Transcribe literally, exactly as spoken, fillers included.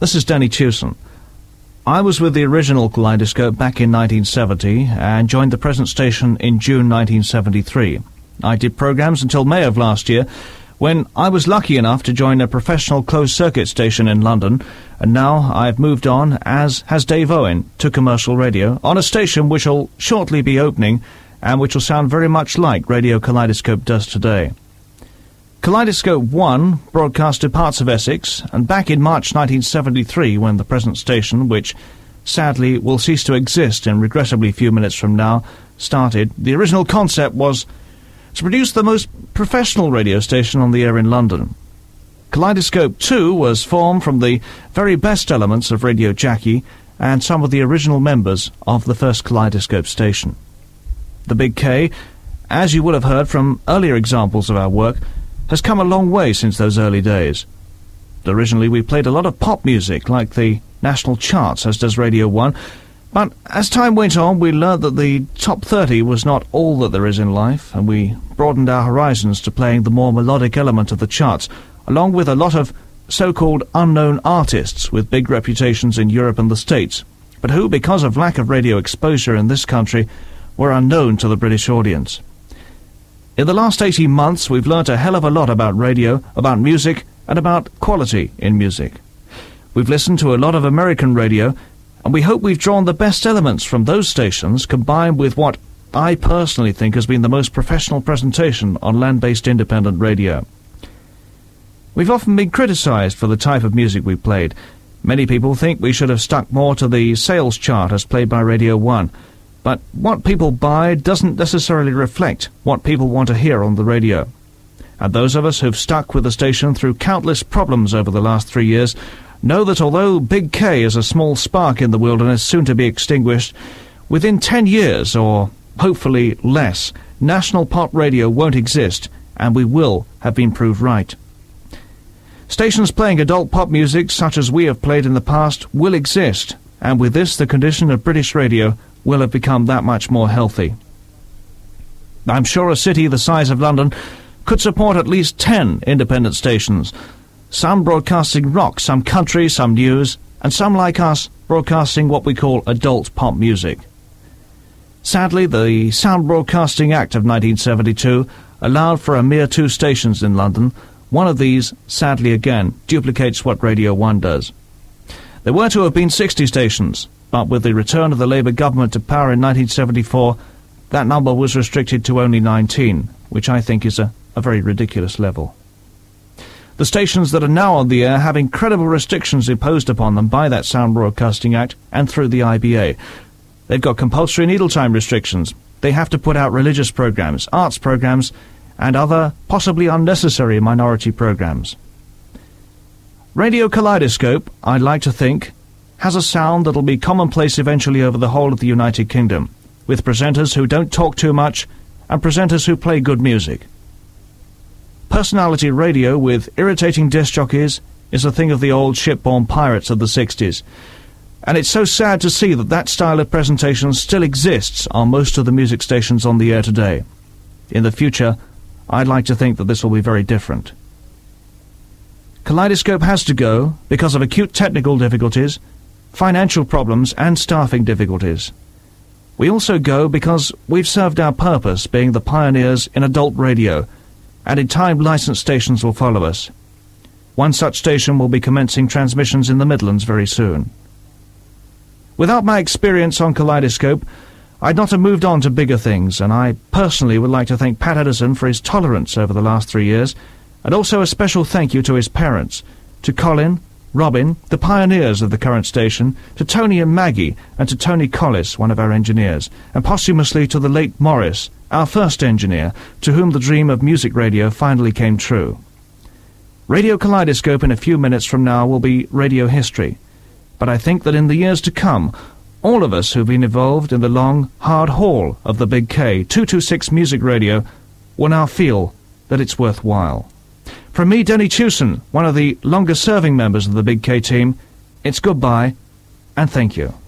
This is Danny Chewson. I was with the original Kaleidoscope back in nineteen seventy and joined the present station in June nineteen seventy-three. I did programmes until May of last year, when I was lucky enough to join a professional closed-circuit station in London, and now I've moved on, as has Dave Owen, to commercial radio, on a station which will shortly be opening and which will sound very much like Radio Kaleidoscope does today. Kaleidoscope one broadcasted parts of Essex, and back in March nineteen seventy-three, when the present station, which sadly will cease to exist in regrettably few minutes from now, started, the original concept was to produce the most professional radio station on the air in London. Kaleidoscope two was formed from the very best elements of Radio Jackie and some of the original members of the first Kaleidoscope station. The Big K, as you will have heard from earlier examples of our work, has come a long way since those early days. Originally we played a lot of pop music, like the national charts, as does Radio one, but as time went on we learnt that the top thirty was not all that there is in life, and we broadened our horizons to playing the more melodic element of the charts, along with a lot of so-called unknown artists with big reputations in Europe and the States, but who, because of lack of radio exposure in this country, were unknown to the British audience. In the last eighteen months, we've learnt a hell of a lot about radio, about music, and about quality in music. We've listened to a lot of American radio, and we hope we've drawn the best elements from those stations, combined with what I personally think has been the most professional presentation on land-based independent radio. We've often been criticised for the type of music we played. Many people think we should have stuck more to the sales chart as played by Radio one. But what people buy doesn't necessarily reflect what people want to hear on the radio. And those of us who've stuck with the station through countless problems over the last three years know that although Big K is a small spark in the wilderness soon to be extinguished, within ten years, or hopefully less, national pop radio won't exist, and we will have been proved right. Stations playing adult pop music, such as we have played in the past, will exist, and with this the condition of British radio will have become that much more healthy. I'm sure a city the size of London could support at least ten independent stations, some broadcasting rock, some country, some news, and some, like us, broadcasting what we call adult pop music. Sadly, the Sound Broadcasting Act of nineteen seventy-two allowed for a mere two stations in London. One of these, sadly again, duplicates what Radio one does. There were to have been sixty stations, but with the return of the Labour government to power in nineteen seventy-four, that number was restricted to only nineteen, which I think is a, a very ridiculous level. The stations that are now on the air have incredible restrictions imposed upon them by that Sound Broadcasting Act and through the I B A. They've got compulsory needle time restrictions. They have to put out religious programmes, arts programmes, and other possibly unnecessary minority programmes. Radio Kaleidoscope, I'd like to think, has a sound that'll be commonplace eventually over the whole of the United Kingdom, with presenters who don't talk too much and presenters who play good music. Personality radio with irritating disc jockeys is a thing of the old shipborne pirates of the sixties, and it's so sad to see that that style of presentation still exists on most of the music stations on the air today. In the future, I'd like to think that this will be very different. Kaleidoscope has to go because of acute technical difficulties, financial problems and staffing difficulties. We also go because we've served our purpose being the pioneers in adult radio, and in time licensed stations will follow us. One such station will be commencing transmissions in the Midlands very soon. Without my experience on Kaleidoscope, I'd not have moved on to bigger things, and I personally would like to thank Pat Edison for his tolerance over the last three years, and also a special thank you to his parents, to Colin, Robin, the pioneers of the current station, to Tony and Maggie, and to Tony Collis, one of our engineers, and posthumously to the late Morris, our first engineer, to whom the dream of music radio finally came true. Radio Kaleidoscope in a few minutes from now will be radio history, but I think that in the years to come, all of us who've been involved in the long, hard haul of the Big K two twenty-six Music Radio will now feel that it's worthwhile. From me, Danny Chewson, one of the longest-serving members of the Big K team, it's goodbye and thank you.